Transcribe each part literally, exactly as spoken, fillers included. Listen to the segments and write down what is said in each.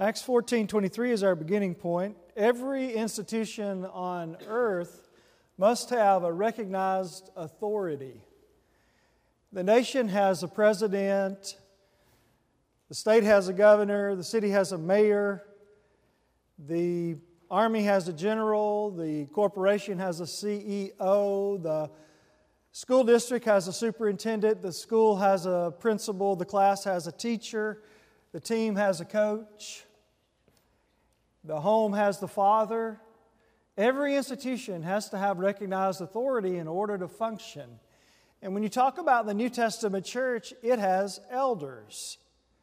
Acts fourteen twenty-three is our beginning point. Every institution on earth must have a recognized authority. The nation has a president, the state has a governor, the city has a mayor, the army has a general, the corporation has a C E O, the school district has a superintendent, the school has a principal, the class has a teacher, the team has a coach, the home has the father. Every institution has to have recognized authority in order to function. And when you talk about the New Testament church, it has elders.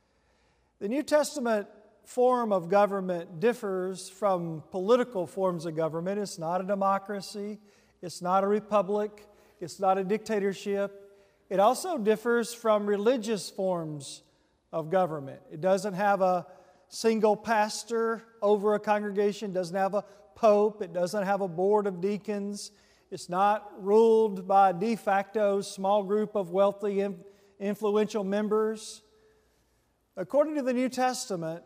The New Testament form of government differs from political forms of government. It's not a democracy. It's not a republic. It's not a dictatorship. It also differs from religious forms of government. It doesn't have a single pastor over a congregation, doesn't have a pope, it doesn't have a board of deacons. It's not ruled by a de facto small group of wealthy, influential members. According to the New Testament,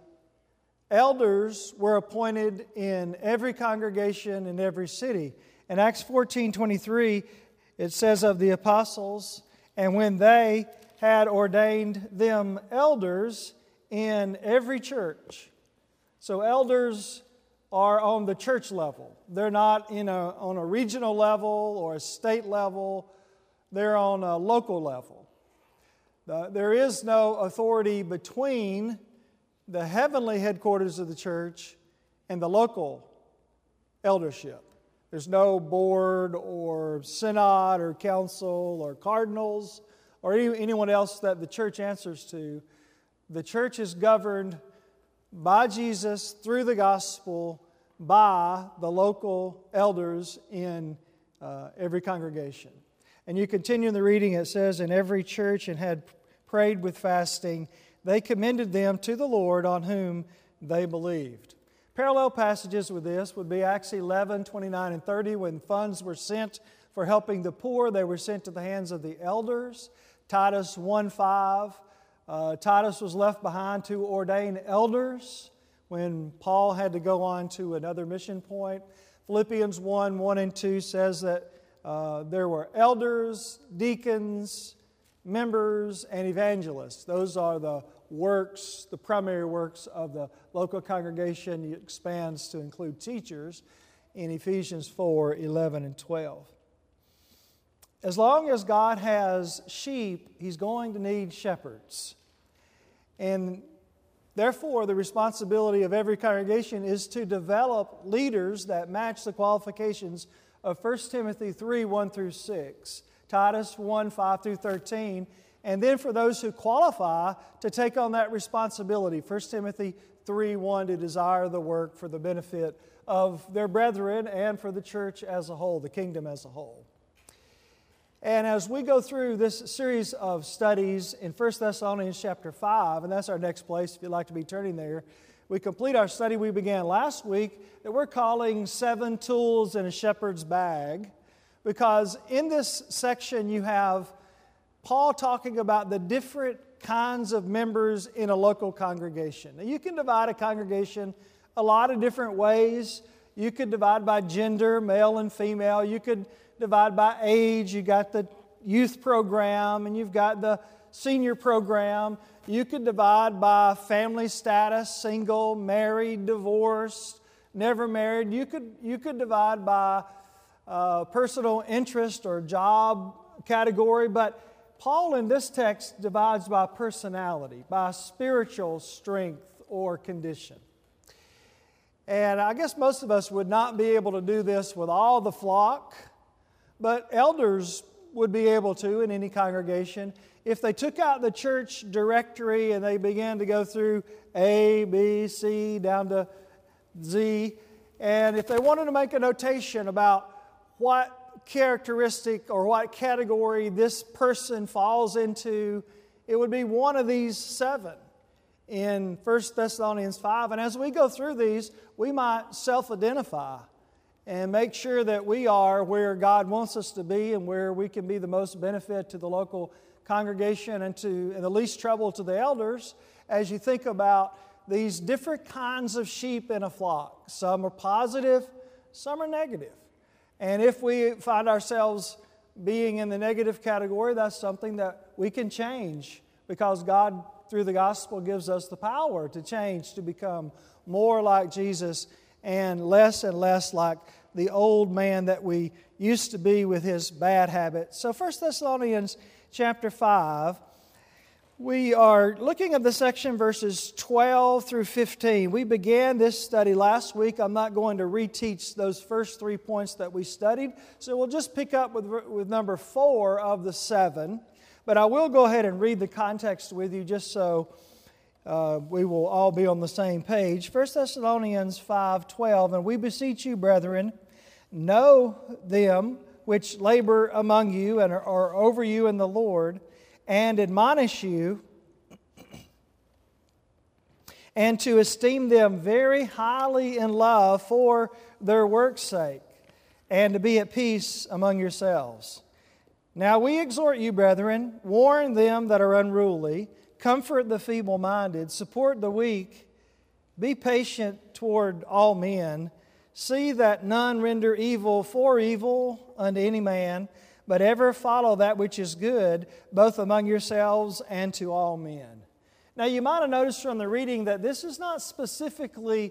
elders were appointed in every congregation in every city. In Acts fourteen twenty-three, it says of the apostles, and when they had ordained them elders in every church. So elders are on the church level. They're not in a, on a regional level or a state level. They're on a local level. Uh, there is no authority between the heavenly headquarters of the church and the local eldership. There's no board or synod or council or cardinals or any, anyone else that the church answers to. The church is governed by Jesus through the gospel by the local elders in uh, every congregation. And you continue in the reading, it says, in every church and had prayed with fasting, they commended them to the Lord on whom they believed. Parallel passages with this would be Acts eleven, twenty-nine and thirty, when funds were sent for helping the poor, they were sent to the hands of the elders. Titus one five, uh, Titus was left behind to ordain elders when Paul had to go on to another mission point. Philippians one, one and two says that uh, there were elders, deacons, members, and evangelists. Those are the works, the primary works of the local congregation. It expands to include teachers in Ephesians four, eleven and twelve. As long as God has sheep, He's going to need shepherds. And therefore, the responsibility of every congregation is to develop leaders that match the qualifications of First Timothy three, one through six, Titus one, five through thirteen, and then for those who qualify to take on that responsibility, First Timothy three, one, to desire the work for the benefit of their brethren and for the church as a whole, the kingdom as a whole. And as we go through this series of studies in First Thessalonians chapter five, and that's our next place if you'd like to be turning there, we complete our study we began last week that we're calling Seven Tools in a Shepherd's Bag, because in this section you have Paul talking about the different kinds of members in a local congregation. Now you can divide a congregation a lot of different ways. You could divide by gender, male and female. You could divide by age. You got the youth program and you've got the senior program. You could divide by family status, single, married, divorced, never married. You could, you could divide by uh, personal interest or job category. But Paul in this text divides by personality, by spiritual strength or condition. And I guess most of us would not be able to do this with all the flock, but elders would be able to in any congregation. If they took out the church directory and they began to go through A, B, C, down to Z, and if they wanted to make a notation about what characteristic or what category this person falls into, it would be one of these seven in First Thessalonians five. And as we go through these, we might self-identify and make sure that we are where God wants us to be and where we can be the most benefit to the local congregation and to and the least trouble to the elders as you think about these different kinds of sheep in a flock. Some are positive, some are negative. And if we find ourselves being in the negative category, that's something that we can change, because God, through the gospel, gives us the power to change, to become more like Jesus and less and less like the old man that we used to be with his bad habits. So First Thessalonians chapter five, we are looking at the section verses twelve through fifteen. We began this study last week. I'm not going to reteach those first three points that we studied, so we'll just pick up with, with number four of the seven. But I will go ahead and read the context with you just so uh, we will all be on the same page. First Thessalonians five twelve, and we beseech you, brethren, know them which labor among you and are, are over you in the Lord, and admonish you, and to esteem them very highly in love for their work's sake, and to be at peace among yourselves. Now we exhort you, brethren, warn them that are unruly, comfort the feeble-minded, support the weak, be patient toward all men, see that none render evil for evil unto any man, but ever follow that which is good, both among yourselves and to all men. Now you might have noticed from the reading that this is not specifically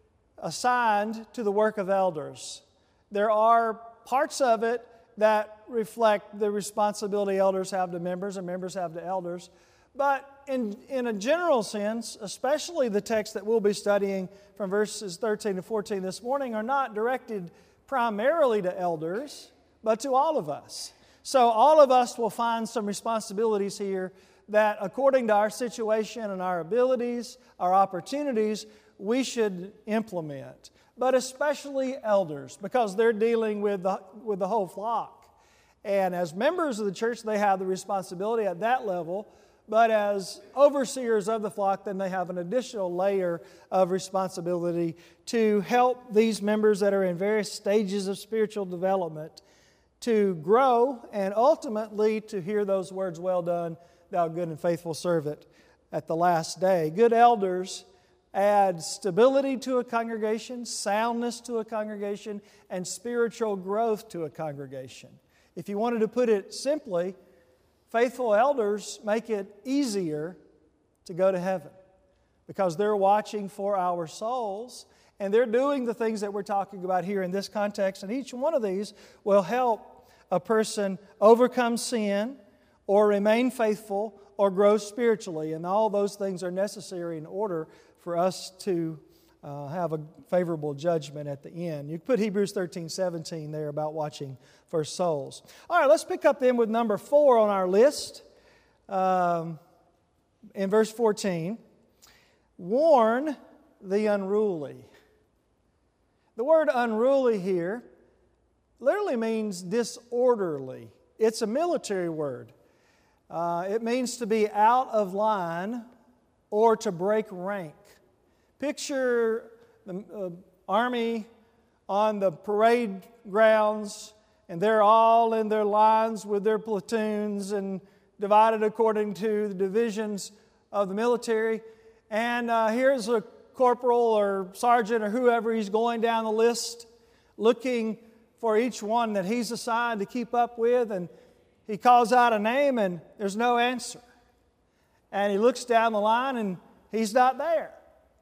assigned to the work of elders. There are parts of it that reflect the responsibility elders have to members and members have to elders. But in, in a general sense, especially the text that we'll be studying from verses thirteen to fourteen this morning, are not directed primarily to elders, but to all of us. So all of us will find some responsibilities here that, according to our situation and our abilities, our opportunities, we should implement. But especially elders, because they're dealing with the, with the whole flock. And as members of the church, they have the responsibility at that level. But as overseers of the flock, then they have an additional layer of responsibility to help these members that are in various stages of spiritual development to grow and ultimately to hear those words, well done, thou good and faithful servant, at the last day. Good elders add stability to a congregation, soundness to a congregation, and spiritual growth to a congregation. If you wanted to put it simply, faithful elders make it easier to go to heaven because they're watching for our souls and they're doing the things that we're talking about here in this context. And each one of these will help a person overcome sin or remain faithful or grow spiritually. And all those things are necessary in order for us to uh, have a favorable judgment at the end. You put Hebrews thirteen seventeen there about watching for souls. All right, let's pick up then with number four on our list. Um, in verse fourteen, warn the unruly. The word unruly here literally means disorderly. It's a military word. Uh, it means to be out of line or to break rank. Picture the uh, army on the parade grounds, and they're all in their lines with their platoons and divided according to the divisions of the military. And uh, here's a corporal or sergeant or whoever, he's going down the list looking for each one that he's assigned to keep up with, and he calls out a name and there's no answer. And he looks down the line and he's not there.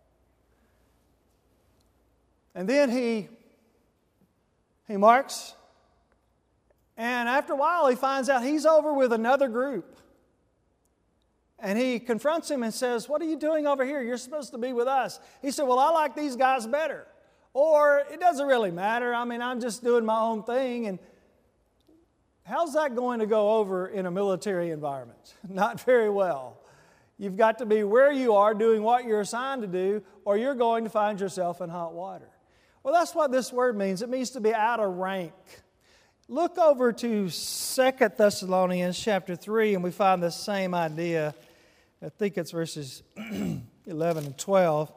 And then he, he marks, and after a while he finds out he's over with another group. And he confronts him and says, what are you doing over here? You're supposed to be with us. He said, well, I like these guys better. Or, it doesn't really matter. I mean, I'm just doing my own thing. And how's that going to go over in a military environment? Not very well. You've got to be where you are doing what you're assigned to do, or you're going to find yourself in hot water. Well, that's what this word means. It means to be out of rank. Look over to Second Thessalonians chapter three, and we find the same idea. I think it's verses eleven and twelve.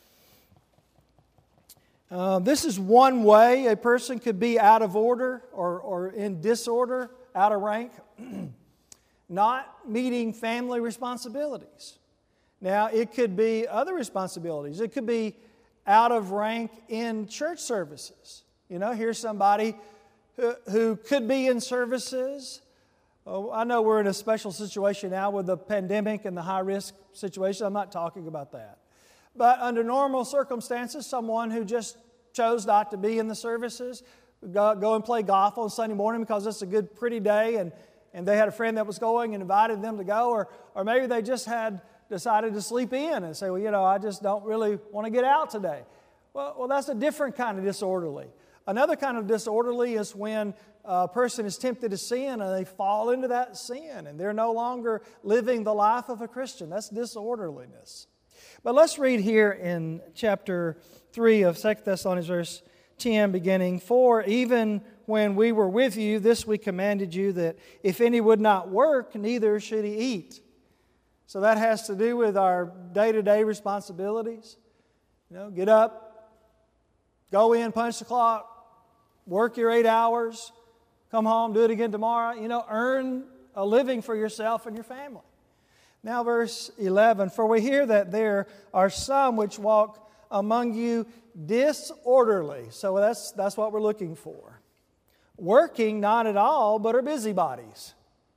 Uh, this is one way a person could be out of order or, or in disorder, out of rank. Not meeting family responsibilities. Now, it could be other responsibilities. It could be out of rank in church services. You know, here's somebody who, who could be in services. Oh, I know we're in a special situation now with the pandemic and the high-risk situation. I'm not talking about that. But under normal circumstances, someone who just chose not to be in the services, go, go and play golf on Sunday morning because it's a good, pretty day, and, and they had a friend that was going and invited them to go, or, or maybe they just had decided to sleep in and say, well, you know, I just don't really want to get out today. Well, well, that's a different kind of disorderly. Another kind of disorderly is when a person is tempted to sin and they fall into that sin and they're no longer living the life of a Christian. That's disorderliness. But let's read here in chapter three of Second Thessalonians, verse ten, beginning, For even when we were with you, this we commanded you, that if any would not work, neither should he eat. So that has to do with our day-to-day responsibilities. You know, get up, go in, punch the clock, work your eight hours, come home, do it again tomorrow. You know, earn a living for yourself and your family. Now verse eleven, For we hear that there are some which walk among you disorderly. So that's, that's what we're looking for. Working not at all, but are busybodies.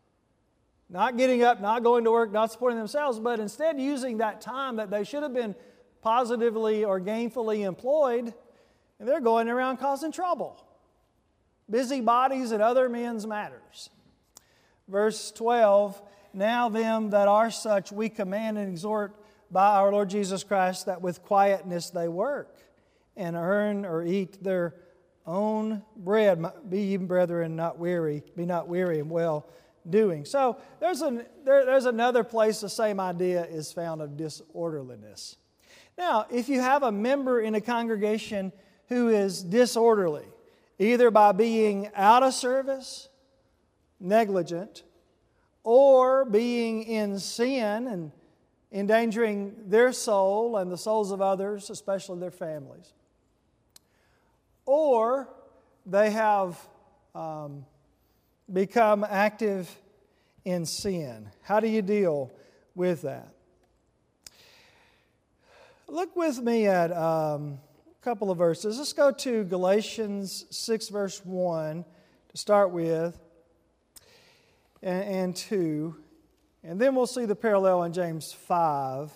Not getting up, not going to work, not supporting themselves, but instead using that time that they should have been positively or gainfully employed, and they're going around causing trouble. Busybodies in other men's matters. Verse twelve, Now them that are such we command and exhort by our Lord Jesus Christ, that with quietness they work and earn or eat their own bread. Be ye, brethren, not weary, be not weary in well doing. So there's, an, there, there's another place the same idea is found of disorderliness. Now, if you have a member in a congregation who is disorderly, either by being out of service, negligent, or being in sin and endangering their soul and the souls of others, especially their families, or they have um, become active in sin. How do you deal with that? Look with me at um, a couple of verses. Let's go to Galatians six, verse one to start with, and, and two. And then we'll see the parallel in James five.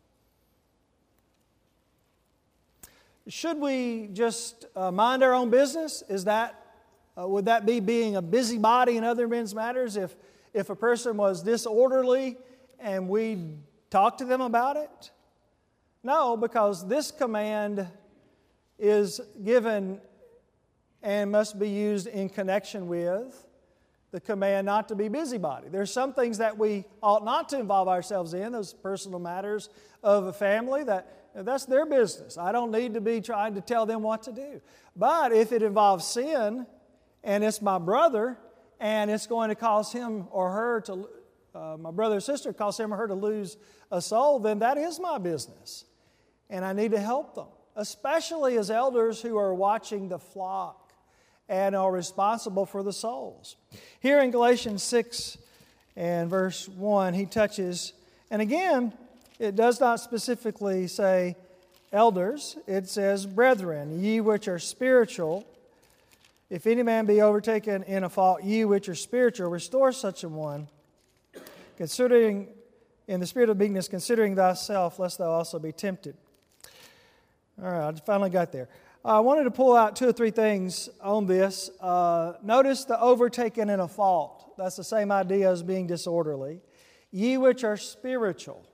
Should we just uh, mind our own business? Is that uh, would that be being a busybody in other men's matters? If if a person was disorderly and we talk to them about it? No, because this command is given and must be used in connection with the command not to be busybody. There's some things that we ought not to involve ourselves in, those personal matters of a family, that that's their business. I don't need to be trying to tell them what to do. But if it involves sin, and it's my brother, and it's going to cause him or her to, uh, my brother or sister, cause him or her to lose a soul, then that is my business. And I need to help them, especially as elders who are watching the flock and are responsible for the souls. Here in Galatians six and verse one, he touches, and again, it does not specifically say elders. It says, brethren, ye which are spiritual, if any man be overtaken in a fault, ye which are spiritual, restore such a one, considering in the spirit of meekness, considering thyself, lest thou also be tempted. All right, I finally got there. I wanted to pull out two or three things on this. Uh, notice the overtaken in a fault. That's the same idea as being disorderly. Ye which are spiritual.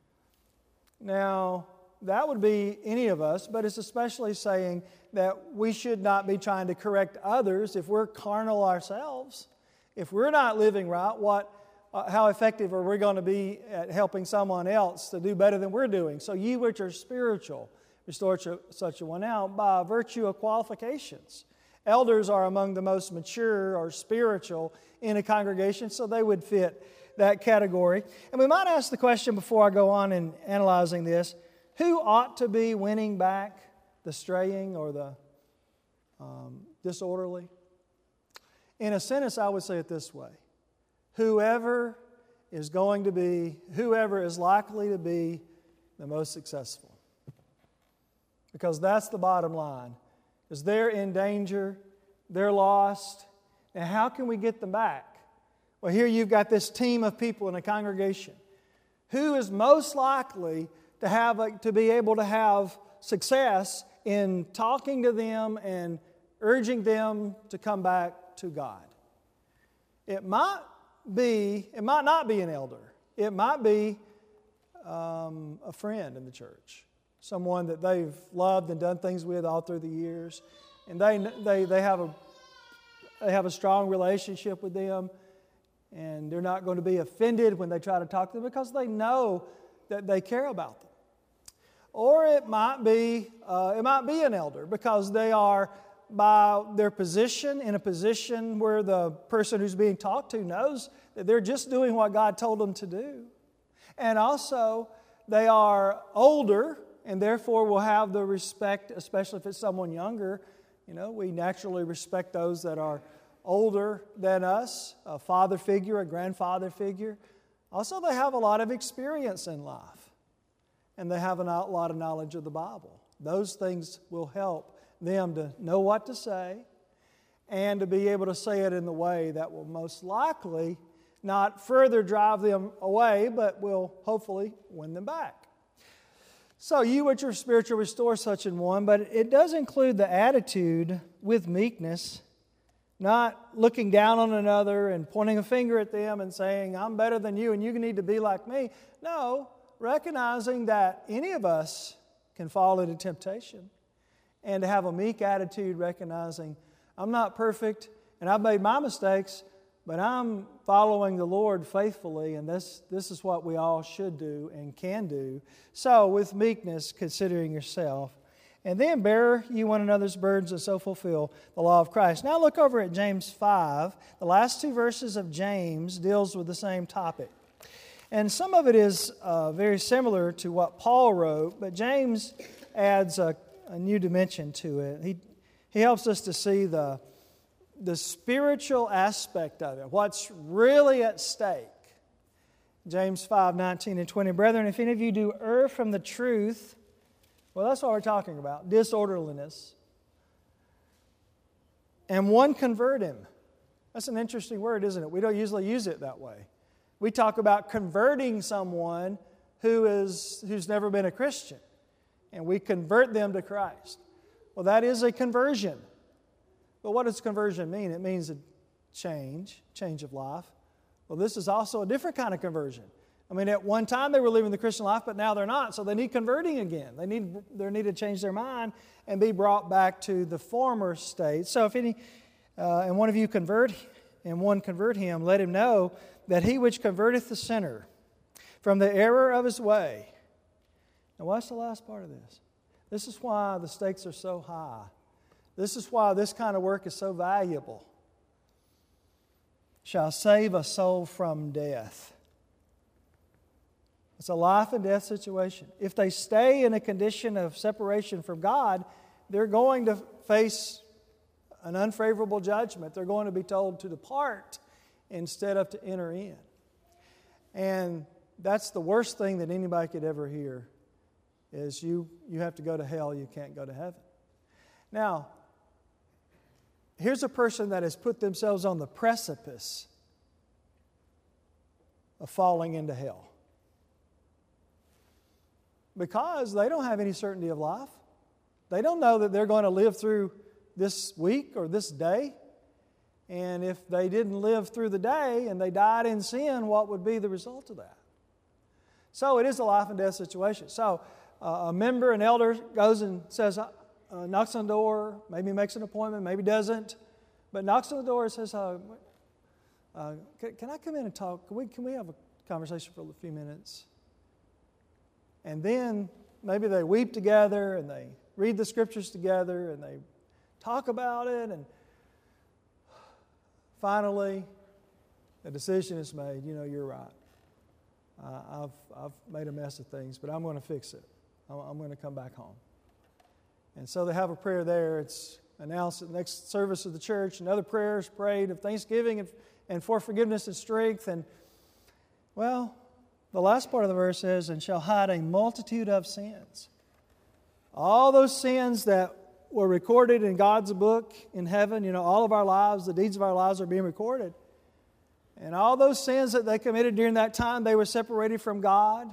Now, that would be any of us, but it's especially saying that we should not be trying to correct others if we're carnal ourselves. If we're not living right, what, uh, how effective are we going to be at helping someone else to do better than we're doing? So ye which are spiritual, restore such a one. Now, by virtue of qualifications, elders are among the most mature or spiritual in a congregation, so they would fit that category. And we might ask the question before I go on in analyzing this, who ought to be winning back the straying or the um, disorderly? In a sentence, I would say it this way. Whoever is going to be, whoever is likely to be the most successful. Because that's the bottom line. Because they're in danger, they're lost, and how can we get them back? Well, here you've got this team of people in a congregation. Who is most likely to have a, to be able to have success in talking to them and urging them to come back to God? It might be, it might not be an elder. It might be um, a friend in the church, someone that they've loved and done things with all through the years, and they they they have a they have a strong relationship with them, and they're not going to be offended when they try to talk to them because they know that they care about them. Or it might be uh, it might be an elder because they are, by their position, in a position where the person who's being talked to knows that they're just doing what God told them to do. And also, they are older and therefore will have the respect, especially if it's someone younger. You know, we naturally respect those that are older than us, a father figure, a grandfather figure. Also, they have a lot of experience in life, and they have a lot of knowledge of the Bible. Those things will help them to know what to say and to be able to say it in the way that will most likely not further drive them away, but will hopefully win them back. So you which are spiritual, restore such an one, but it does include the attitude with meekness, not looking down on another and pointing a finger at them and saying, I'm better than you and you need to be like me. No, recognizing that any of us can fall into temptation, and to have a meek attitude, recognizing I'm not perfect and I've made my mistakes, but I'm following the Lord faithfully, and this, this is what we all should do and can do. So, with meekness, considering yourself. And then bear ye one another's burdens and so fulfill the law of Christ. Now look over at James five. The last two verses of James deals with the same topic. And some of it is uh, very similar to what Paul wrote, but James adds a, a new dimension to it. He, he helps us to see the the spiritual aspect of it, what's really at stake. James five, nineteen and twenty. Brethren, if any of you do err from the truth, well, that's what we're talking about, disorderliness, and one convert him. That's an interesting word, isn't it? We don't usually use it that way. We talk about converting someone who is who's never been a Christian, and we convert them to Christ. Well, that is a conversion. But what does conversion mean? It means a change, change of life. Well, this is also a different kind of conversion. I mean, at one time they were living the Christian life, but now they're not. So they need converting again. They need they need to change their mind and be brought back to the former state. So if any, uh, and one of you convert, and one convert him, let him know that he which converteth the sinner from the error of his way. Now, what's the last part of this? This is why the stakes are so high. This is why this kind of work is so valuable. Shall save a soul from death. It's a life and death situation. If they stay in a condition of separation from God, they're going to face an unfavorable judgment. They're going to be told to depart instead of to enter in. And that's the worst thing that anybody could ever hear, is you, you have to go to hell, you can't go to heaven. Now, here's a person that has put themselves on the precipice of falling into hell, because they don't have any certainty of life. They don't know that they're going to live through this week or this day. And if they didn't live through the day and they died in sin, what would be the result of that? So it is a life and death situation. So uh, a member, an elder, goes and says, uh, knocks on the door, maybe makes an appointment, maybe doesn't, but knocks on the door and says, uh, uh, can, can I come in and talk? Can we, can we have a conversation for a few minutes? And then maybe they weep together and they read the scriptures together and they talk about it, and finally a decision is made. You know, you're right. Uh, I've, I've made a mess of things, but I'm going to fix it. I'm, I'm going to come back home. And so they have a prayer there. It's announced at the next service of the church, and other prayers prayed of thanksgiving and, and for forgiveness and strength. And, well, the last part of the verse says, and shall hide a multitude of sins. All those sins that were recorded in God's book in heaven, you know, all of our lives, the deeds of our lives are being recorded. And all those sins that they committed during that time, they were separated from God.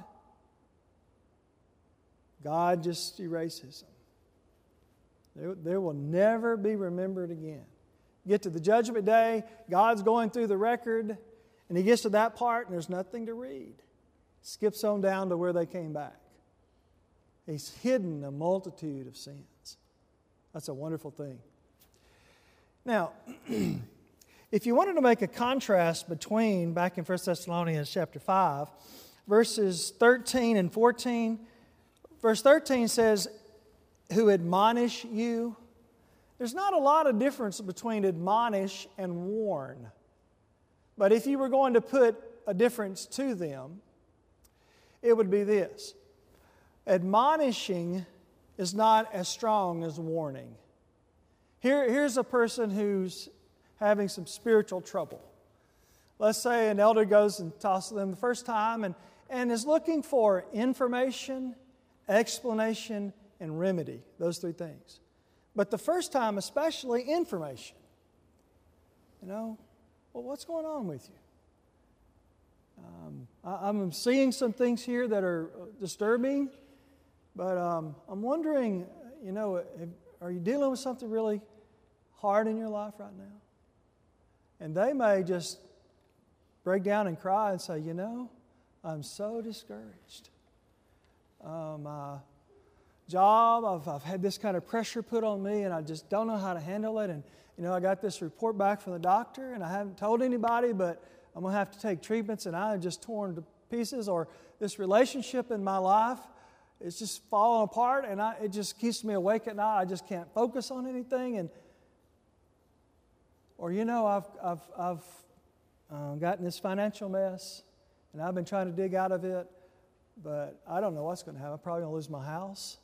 God just erases them. They, they will never be remembered again. Get to the judgment day, God's going through the record, and He gets to that part, and there's nothing to read. Skips on down to where they came back. He's hidden a multitude of sins. That's a wonderful thing. Now, if you wanted to make a contrast between, back in First Thessalonians chapter five, verses thirteen and fourteen, verse thirteen says, who admonish you. There's not a lot of difference between admonish and warn. But if you were going to put a difference to them, it would be this. Admonishing is not as strong as warning. Here, here's a person who's having some spiritual trouble. Let's say an elder goes and talks to them the first time and, and is looking for information, explanation, and remedy. Those three things. But the first time, especially information. You know, well, what's going on with you? Um, I, I'm seeing some things here that are disturbing, but um, I'm wondering, you know, are you dealing with something really hard in your life right now? And they may just break down and cry and say, you know, I'm so discouraged. Um, my job, I've, I've had this kind of pressure put on me, and I just don't know how to handle it. And, you know, I got this report back from the doctor, and I haven't told anybody, but I'm going to have to take treatments, and I'm just torn to pieces. Or this relationship in my life is just falling apart, and I, it just keeps me awake at night. I just can't focus on anything. And Or, you know, I've, I've, I've uh, gotten this financial mess, and I've been trying to dig out of it, but I don't know what's going to happen. I'm probably going to lose my house.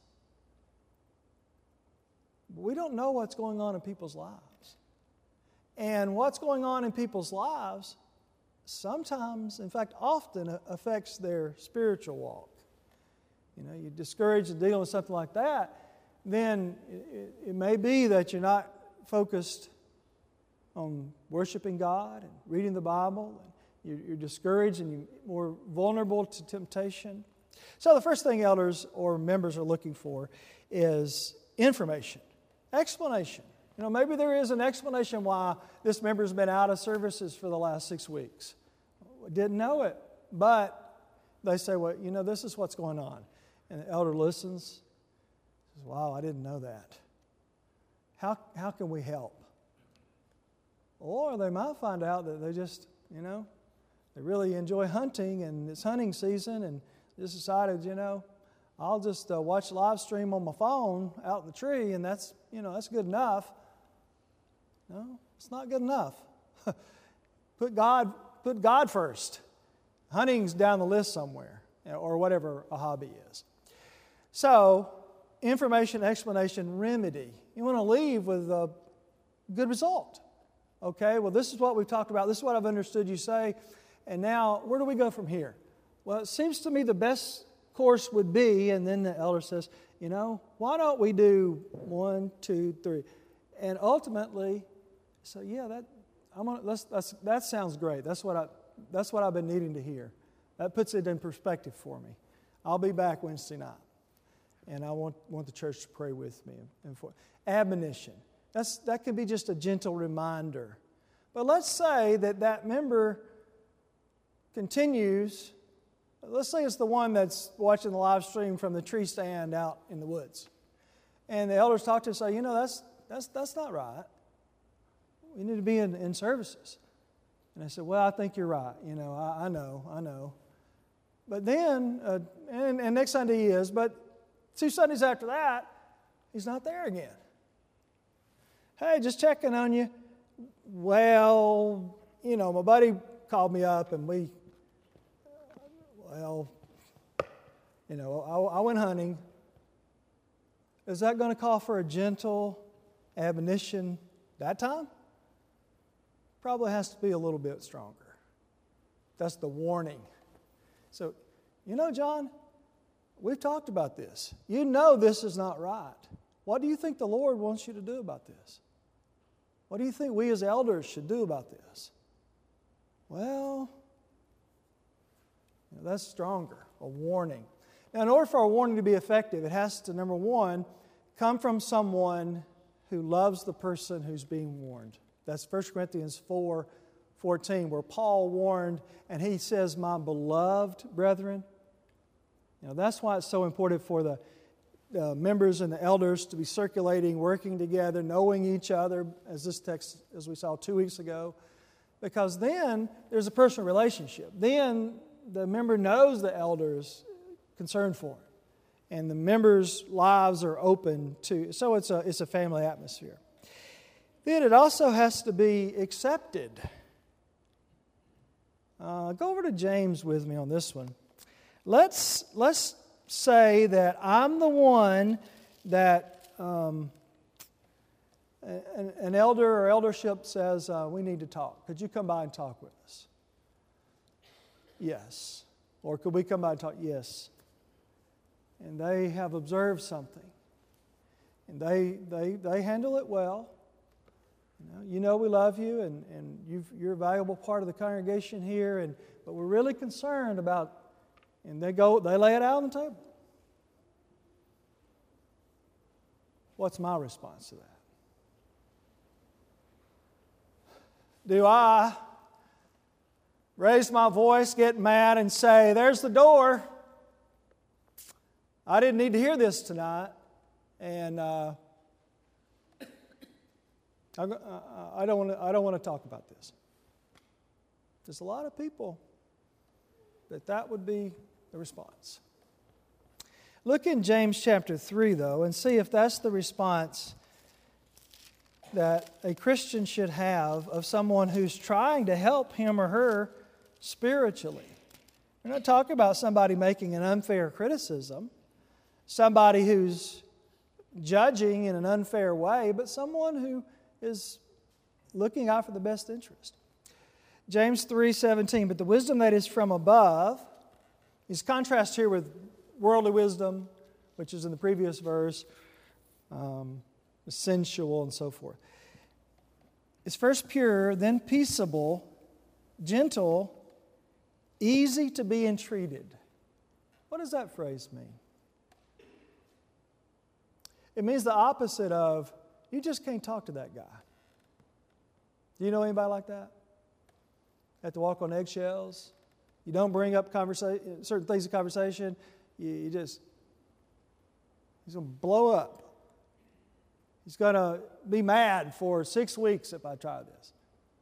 But we don't know what's going on in people's lives. And what's going on in people's lives sometimes, in fact, often affects their spiritual walk. You know, you're discouraged in dealing with something like that, then it, it may be that you're not focused on worshiping God and reading the Bible. And you're, you're discouraged and you're more vulnerable to temptation. So the first thing elders or members are looking for is information, explanation. You know, maybe there is an explanation why this member's been out of services for the last six weeks. Didn't know it, but they say, well, you know, this is what's going on. And the elder listens, says, wow, I didn't know that. How, how can we help? Or they might find out that they just, you know, they really enjoy hunting and it's hunting season and just decided, you know, I'll just uh, watch live stream on my phone out in the tree and that's, you know, that's good enough. No, it's not good enough. Put God, put God first. Hunting's down the list somewhere, or whatever a hobby is. So, information, explanation, remedy. You want to leave with a good result. Okay, well, this is what we've talked about. This is what I've understood you say. And now, where do we go from here? Well, it seems to me the best course would be, and then the elder says, you know, why don't we do one, two, three? And ultimately, so yeah, that I'm gonna, that's, that's, that sounds great. That's what I that's what I've been needing to hear. That puts it in perspective for me. I'll be back Wednesday night, and I want want the church to pray with me and for admonition. That's that can be just a gentle reminder. But let's say that that member continues. Let's say it's the one that's watching the live stream from the tree stand out in the woods, and the elders talk to him and say, you know, that's that's that's not right. We need to be in, in services. And I said, well, I think you're right. You know, I, I know, I know. But then, uh, and, and next Sunday he is, but two Sundays after that, he's not there again. Hey, just checking on you. Well, you know, my buddy called me up and we, well, you know, I, I went hunting. Is that going to call for a gentle admonition that time? Probably has to be a little bit stronger. That's the warning. So, you know, John, we've talked about this. You know this is not right. What do you think the Lord wants you to do about this? What do you think we as elders should do about this? Well, you know, that's stronger, a warning. Now, in order for a warning to be effective, it has to, number one, come from someone who loves the person who's being warned. That's First Corinthians four fourteen, where Paul warned, and he says, my beloved brethren. You know, that's why it's so important for the uh, members and the elders to be circulating, working together, knowing each other, as this text, as we saw two weeks ago, because then there's a personal relationship. Then the member knows the elder's concern for him, and the members' lives are open to, so it's a, it's a family atmosphere. Then it also has to be accepted. Uh, go over to James with me on this one. Let's, let's say that I'm the one that um, an, an elder or eldership says, uh, we need to talk. Could you come by and talk with us? Yes. Or could we come by and talk? Yes. And they have observed something. And they, they, they handle it well. You know, you know we love you, and, and you've, you're a valuable part of the congregation here, and but we're really concerned about, and they go, they lay it out on the table. What's my response to that? Do I raise my voice, get mad, and say, there's the door. I didn't need to hear this tonight, and uh, I, I don't want to. I don't want to talk about this. There's a lot of people that that would be the response. Look in James chapter three, though, and see if that's the response that a Christian should have of someone who's trying to help him or her spiritually. We're not talking about somebody making an unfair criticism, somebody who's judging in an unfair way, but someone who is looking out for the best interest. James three seventeen, but the wisdom that is from above, is contrast here with worldly wisdom, which is in the previous verse, um, sensual and so forth. It's first pure, then peaceable, gentle, easy to be entreated. What does that phrase mean? It means the opposite of, you just can't talk to that guy. Do you know anybody like that? Have to walk on eggshells. You don't bring up conversa- certain things in conversation. You, you just, he's going to blow up. He's going to be mad for six weeks if I try this.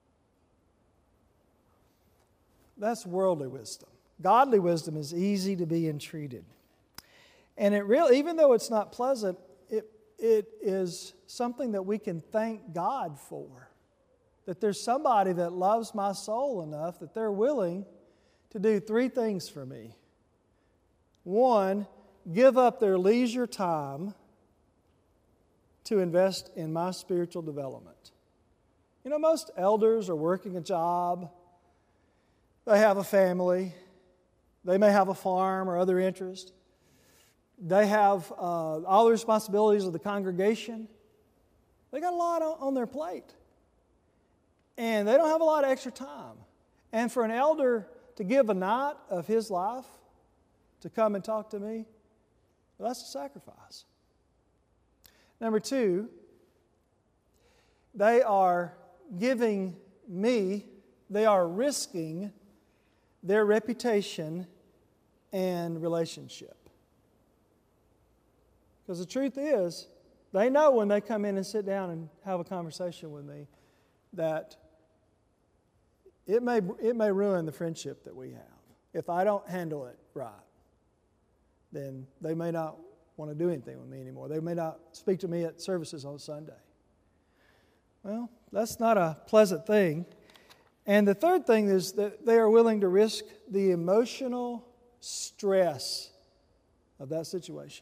That's worldly wisdom. Godly wisdom is easy to be entreated. And it really, even though it's not pleasant, it, it is something that we can thank God for. That there's somebody that loves my soul enough that they're willing to do three things for me. One, give up their leisure time to invest in my spiritual development. You know, most elders are working a job. They have a family. They may have a farm or other interest. They have uh, all the responsibilities of the congregation. They got a lot on, on their plate. And they don't have a lot of extra time. And for an elder to give a night of his life to come and talk to me, well, that's a sacrifice. Number two, they are giving me, they are risking their reputation and relationship. Because the truth is, they know when they come in and sit down and have a conversation with me that it may, it may ruin the friendship that we have. If I don't handle it right, then they may not want to do anything with me anymore. They may not speak to me at services on Sunday. Well, that's not a pleasant thing. And the third thing is that they are willing to risk the emotional stress of that situation.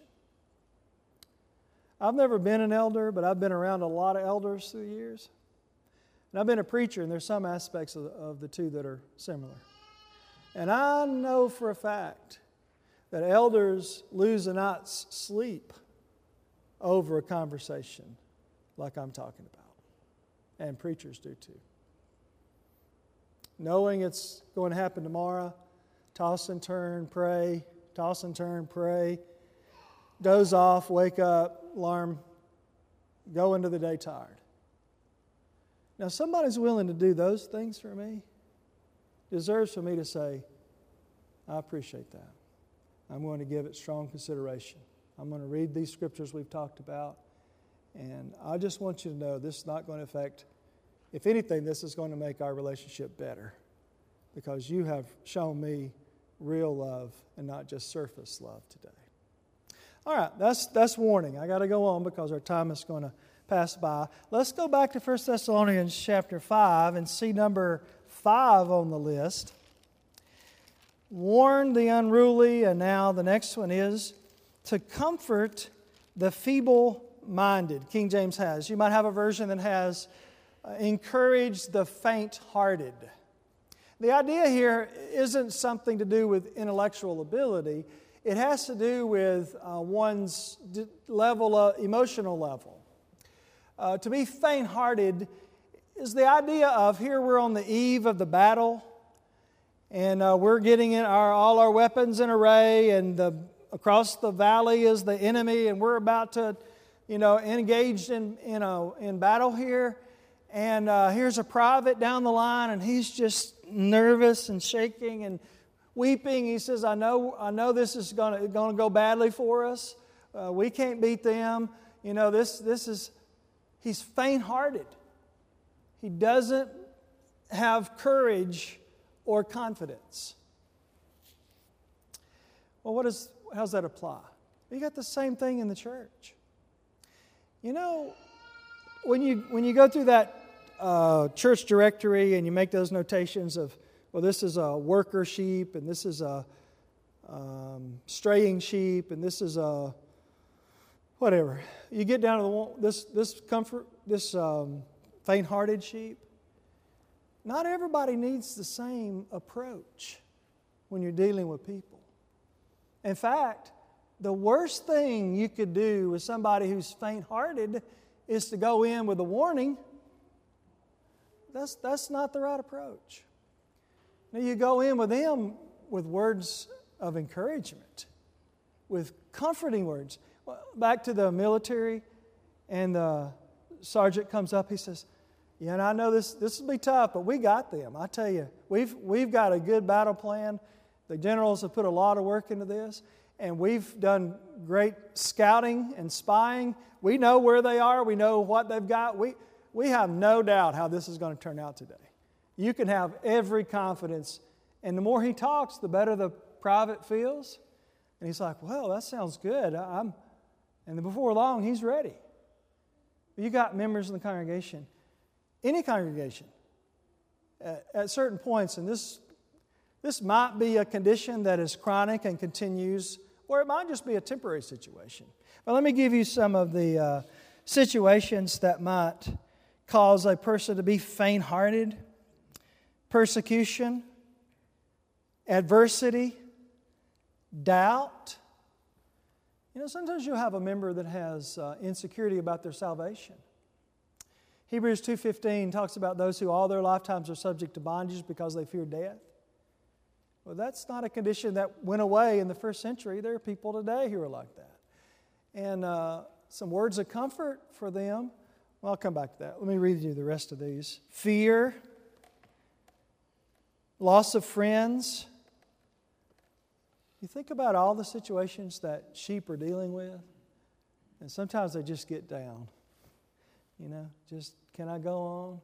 I've never been an elder, but I've been around a lot of elders through the years. And I've been a preacher, and there's some aspects of the, of the two that are similar. And I know for a fact that elders lose a night's sleep over a conversation like I'm talking about. And preachers do too. Knowing it's going to happen tomorrow, toss and turn, pray, toss and turn, pray, doze off, wake up, alarm, go into the day tired. Now, somebody's willing to do those things for me, deserves for me to say, I appreciate that. I'm going to give it strong consideration. I'm going to read these scriptures we've talked about, and I just want you to know this is not going to affect, if anything, this is going to make our relationship better because you have shown me real love and not just surface love today. All right, that's that's warning. I got to go on because our time is going to pass by. Let's go back to First Thessalonians chapter five and see number five on the list. Warn the unruly, and now the next one is to comfort the feeble-minded. King James has. You might have a version that has uh, encourage the faint-hearted. The idea here isn't something to do with intellectual ability. It has to do with uh, one's d- level, of, emotional level. Uh, to be faint-hearted is the idea of here we're on the eve of the battle, and uh, we're getting in our, all our weapons in array, and the, across the valley is the enemy, and we're about to, you know, engaged in in, a, in battle here. And uh, here's a private down the line, and he's just nervous and shaking and weeping. He says, "I know, I know this is going to going to go badly for us. Uh, we can't beat them. You know, this this is." He's faint-hearted. He doesn't have courage or confidence. Well, what is, how does that apply? You got the same thing in the church. You know, when you when you go through that uh, church directory and you make those notations of, well, this is a worker sheep, and this is a um, straying sheep, and this is a whatever. You get down to the this this comfort this um, faint-hearted sheep. Not everybody needs the same approach when you're dealing with people. In fact, the worst thing you could do with somebody who's faint-hearted is to go in with a warning. That's, that's not the right approach. Now, you go in with them with words of encouragement, with comforting words. Well, back to the military, and the sergeant comes up, he says, "Yeah, and I know this this will be tough, but we got them. I tell you, we've we've got a good battle plan. The generals have put a lot of work into this, and we've done great scouting and spying. We know where they are. We know what they've got. We we have no doubt how this is going to turn out today. You can have every confidence." And the more he talks, the better the private feels. And he's like, "Well, that sounds good. I'm," and then before long, he's ready. You got members in the congregation, any congregation, at, at certain points, and this this might be a condition that is chronic and continues, or it might just be a temporary situation. But let me give you some of the uh, situations that might cause a person to be faint-hearted: persecution, adversity, doubt. You know, sometimes you'll have a member that has uh, insecurity about their salvation. Hebrews two fifteen talks about those who all their lifetimes are subject to bondage because they fear death. Well, that's not a condition that went away in the first century. There are people today who are like that. And uh, some words of comfort for them. Well, I'll come back to that. Let me read you the rest of these. Fear, loss of friends. You think about all the situations that sheep are dealing with, and sometimes they just get down. You know, just, can I go on?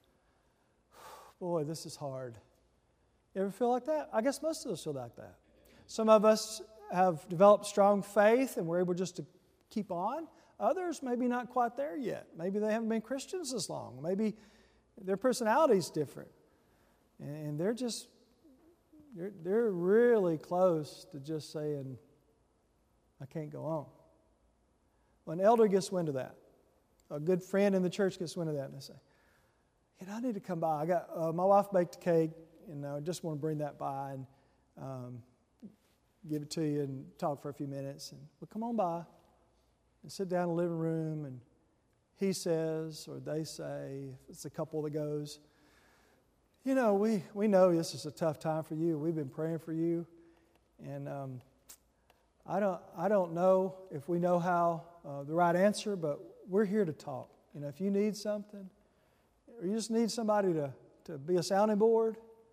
Boy, this is hard. You ever feel like that? I guess most of us feel like that. Some of us have developed strong faith and we're able just to keep on. Others maybe not quite there yet. Maybe they haven't been Christians as long. Maybe their personality's different. And they're just, they're, they're really close to just saying, I can't go on. When an elder gets wind of that, a good friend in the church gets wind of that, and they say, you know, I need to come by. I got uh, my wife baked a cake, and I just want to bring that by. And um, give it to you and talk for a few minutes. And well, come on by and sit down in the living room, and he says, or they say, if it's a couple that goes, you know, we, we know this is a tough time for you. We've been praying for you. And um, I don't I don't know if we know how uh, the right answer, but we're here to talk. You know, if you need something, or you just need somebody to, to be a sounding board,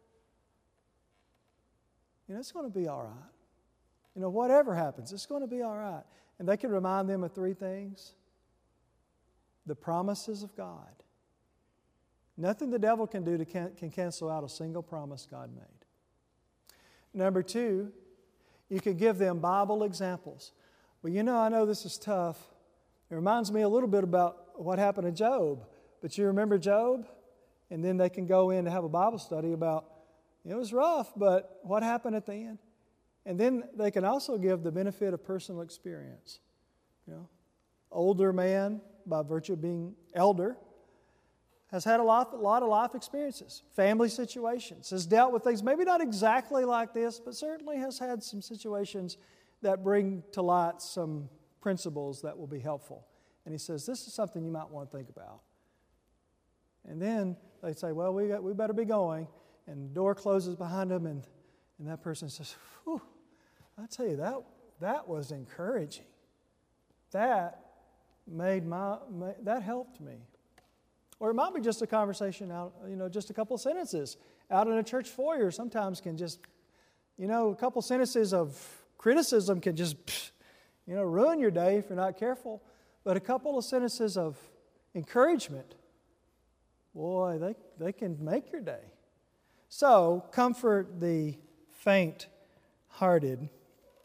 you know, it's going to be all right. You know, whatever happens, it's going to be all right. And they can remind them of three things. The promises of God. Nothing the devil can do to can, can cancel out a single promise God made. Number two, you can give them Bible examples. Well, you know, I know this is tough. It reminds me a little bit about what happened to Job. But you remember Job? And then they can go in to have a Bible study about, it was rough, but what happened at the end? And then they can also give the benefit of personal experience. You know, older man, by virtue of being elder, has had a lot, a lot of life experiences, family situations, has dealt with things maybe not exactly like this, but certainly has had some situations that bring to light some principles that will be helpful. And he says, this is something you might want to think about. And then they say, well, we got, we better be going. And the door closes behind them, and, and that person says, whew, I tell you, that, that was encouraging. That made my, made, that helped me. Or it might be just a conversation out, you know, just a couple of sentences out in a church foyer. Sometimes can just, you know, a couple sentences of criticism can just, you know, ruin your day if you're not careful. But a couple of sentences of encouragement, boy, they, they can make your day. So, comfort the faint-hearted.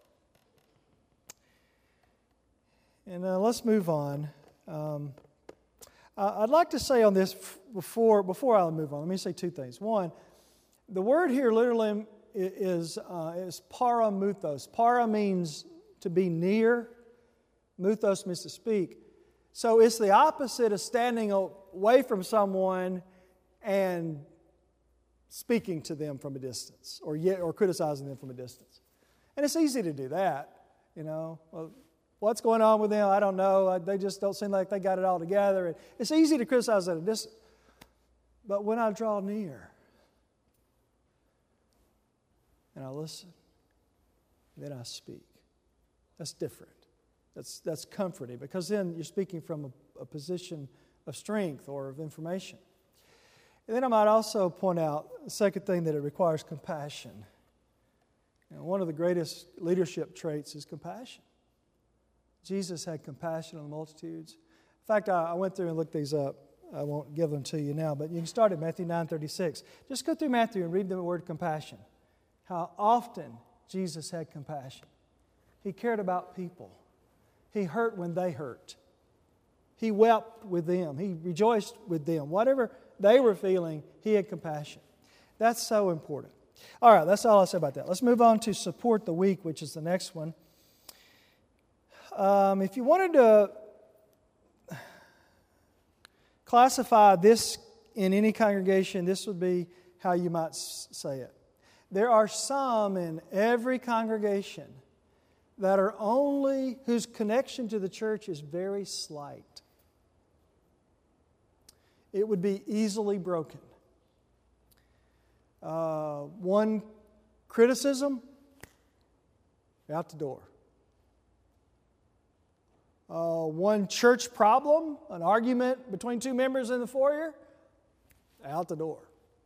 And uh, let's move on. Um, I'd like to say on this before before I move on. Let me say two things. One, the word here literally is uh, is paramuthos. Para means to be near. Muthos means to speak. So it's the opposite of standing away from someone and speaking to them from a distance, or yet or criticizing them from a distance. And it's easy to do that, you know. Well, what's going on with them? I don't know. They just don't seem like they got it all together. And it's easy to criticize at a distance. But when I draw near and I listen, then I speak. That's different. That's that's comforting, because then you're speaking from a, a position of strength or of information. And then I might also point out the second thing, that it requires compassion. You know, one of the greatest leadership traits is compassion. Jesus had compassion on the multitudes. In fact, I, I went through and looked these up. I won't give them to you now, but you can start at Matthew nine thirty-six. Just go through Matthew and read the word compassion. How often Jesus had compassion. He cared about people. He hurt when they hurt. He wept with them. He rejoiced with them. Whatever they were feeling, he had compassion. That's so important. All right, that's all I'll say about that. Let's move on to support the weak, which is the next one. Um, if you wanted to classify this in any congregation, this would be how you might say it. There are some in every congregation that are only, whose connection to the church is very slight. It would be easily broken. Uh, one criticism, out the door. Uh, one church problem, an argument between two members in the foyer, out the door.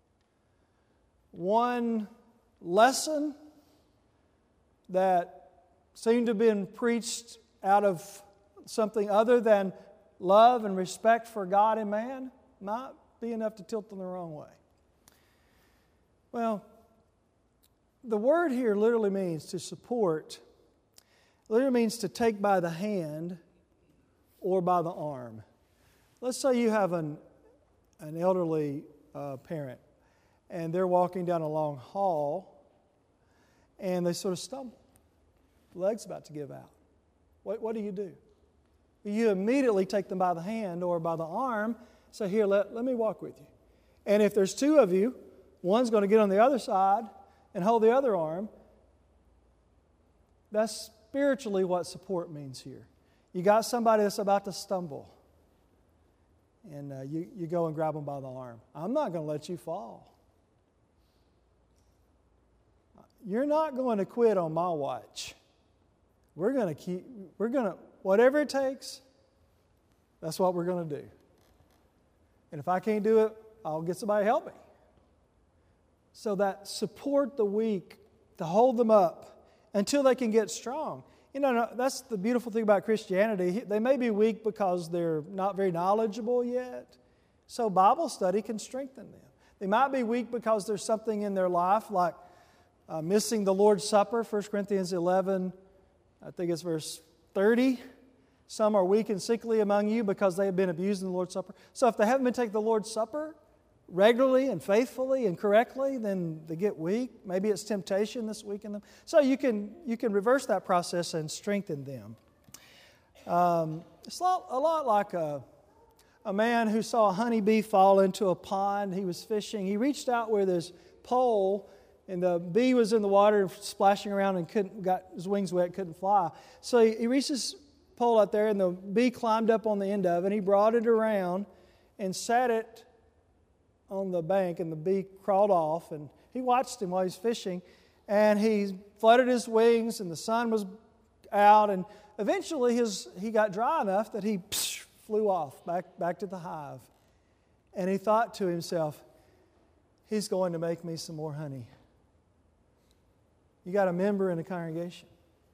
One lesson that seemed to have been preached out of something other than love and respect for God and man might be enough to tilt them the wrong way. Well, the word here literally means to support. Literally means to take by the hand or by the arm. Let's say you have an, an elderly uh, parent, and they're walking down a long hall, and they sort of stumble. The leg's about to give out. What, what do you do? You immediately take them by the hand or by the arm, say, here, let, let me walk with you. And if there's two of you, one's going to get on the other side and hold the other arm, That's spiritually what support means here. You got somebody that's about to stumble, and uh, you, you go and grab them by the arm. I'm not going to let you fall. You're not going to quit on my watch. We're going to keep, we're going to, whatever it takes, that's what we're going to do. And if I can't do it, I'll get somebody to help me. So that support the weak, to hold them up until they can get strong. You know, that's the beautiful thing about Christianity. They may be weak because they're not very knowledgeable yet. So Bible study can strengthen them. They might be weak because there's something in their life like uh, missing the Lord's Supper, First Corinthians eleven, I think it's verse thirty. Some are weak and sickly among you because they have been abusing the Lord's Supper. So if they haven't been taking the Lord's Supper regularly and faithfully and correctly, then they get weak. Maybe it's temptation that's weakening them. So you can you can reverse that process and strengthen them. Um, it's a lot, a lot like a, a man who saw a honeybee fall into a pond. He was fishing. He reached out with his pole, and the bee was in the water splashing around and couldn't got his wings wet, couldn't fly. So he, he reached his pole out there, and the bee climbed up on the end of it, and he brought it around and sat it on the bank, and the bee crawled off, and he watched him while he was fishing, and he fluttered his wings, and the sun was out, and eventually his he got dry enough that he psh, flew off back, back to the hive. And he thought to himself, he's going to make me some more honey. You got a member in the congregation.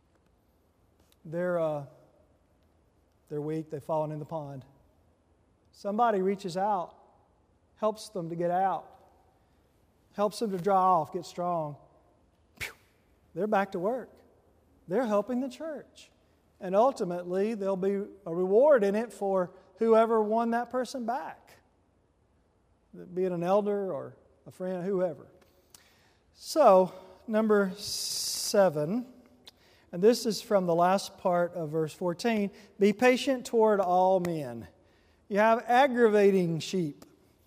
They're, uh, they're weak, they've fallen in the pond. Somebody reaches out, helps them to get out, helps them to dry off, get strong. They're back to work. They're helping the church. And ultimately, there'll be a reward in it for whoever won that person back, be it an elder or a friend, whoever. So, number seven, and this is from the last part of verse fourteen, be patient toward all men. You have aggravating sheep.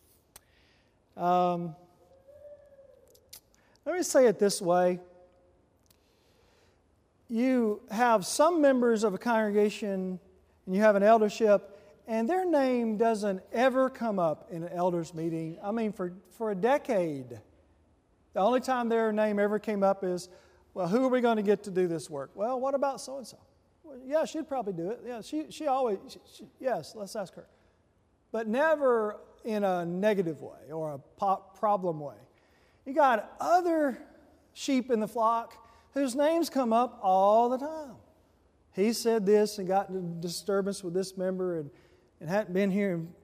Um, let me say it this way. You have some members of a congregation and you have an eldership, and their name doesn't ever come up in an elders meeting. I mean, for, for a decade. The only time their name ever came up is, well, who are we going to get to do this work? Well, what about so-and-so? Well, yeah, she'd probably do it. Yeah, she, she always, she, she, yes, let's ask her. But never in a negative way or a pop problem way. You got other sheep in the flock whose names come up all the time. He said this and got in disturbance with this member and, and hadn't been here. And,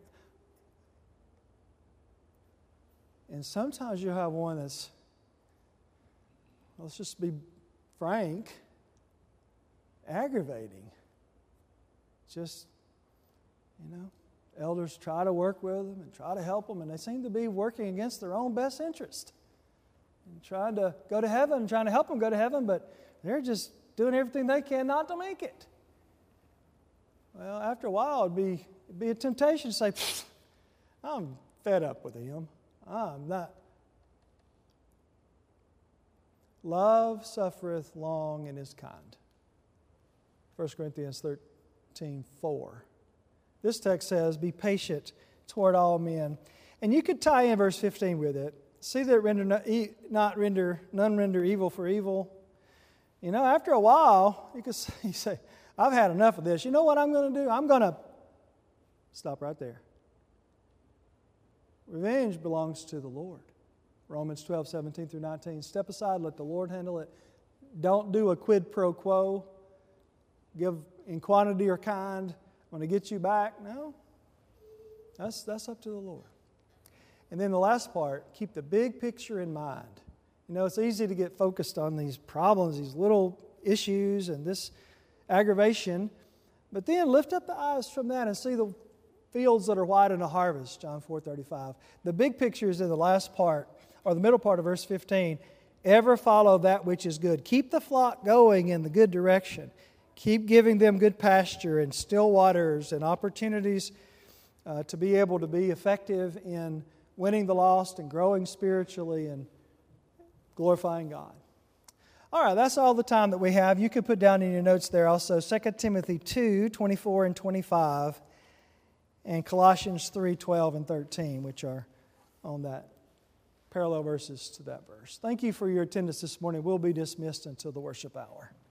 and sometimes you have one that's, let's just be frank, aggravating. Just, you know, elders try to work with them and try to help them, and they seem to be working against their own best interest. And trying to go to heaven, trying to help them go to heaven, but they're just doing everything they can not to make it. Well, after a while, it'd be, it'd be a temptation to say, I'm fed up with him. I'm not. Love suffereth long and is kind. First Corinthians thirteen four. This text says, be patient toward all men. And you could tie in verse fifteen with it. See that render not, not render, none render evil for evil. You know, after a while, you could say, you say, I've had enough of this. You know what I'm going to do? I'm going to stop right there. Revenge belongs to the Lord. Romans twelve, seventeen through nineteen. Step aside, let the Lord handle it. Don't do a quid pro quo. Give in quantity or kind. When it gets you back, no. That's, that's up to the Lord. And then the last part, keep the big picture in mind. You know, it's easy to get focused on these problems, these little issues and this aggravation, but then lift up the eyes from that and see the fields that are white in a harvest, John four thirty-five. The big picture is in the last part, or the middle part of verse fifteen. Ever follow that which is good. Keep the flock going in the good direction. Keep giving them good pasture and still waters and opportunities uh, to be able to be effective in winning the lost and growing spiritually and glorifying God. All right, that's all the time that we have. You could put down in your notes there also Second Timothy two, twenty-four and twenty-five, and Colossians three, twelve and thirteen, which are on that parallel verses to that verse. Thank you for your attendance this morning. We'll be dismissed until the worship hour.